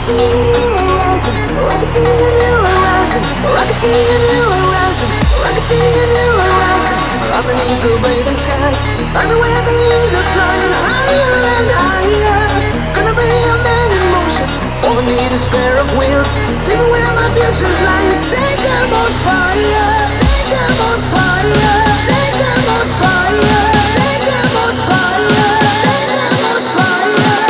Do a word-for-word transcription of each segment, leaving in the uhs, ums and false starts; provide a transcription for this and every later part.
Underneath the blazing sky, everywhere the eagles flying higher and higher. Gonna be a man in motion, all I need is a pair of wheels. Take me where my future's lying. Take them on fire, take them on fire, take them on fire, take them on fire, take them on fire.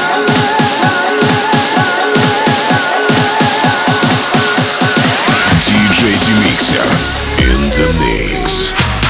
ди джей Demixer in the mix.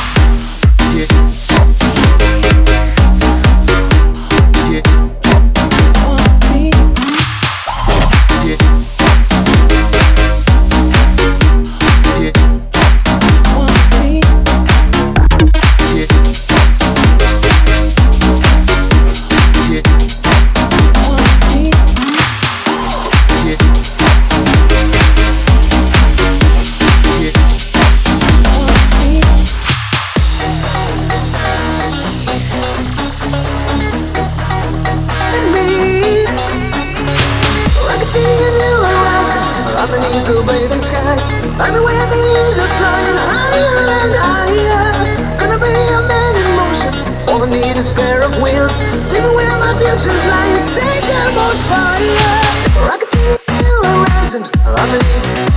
Underneath the blazing sky, everywhere the eagles flying higher and higher. Gonna be a man in motion, all I need is a pair of wheels. Take me where my future's lying. Take them on fire. I can see you around and underneath.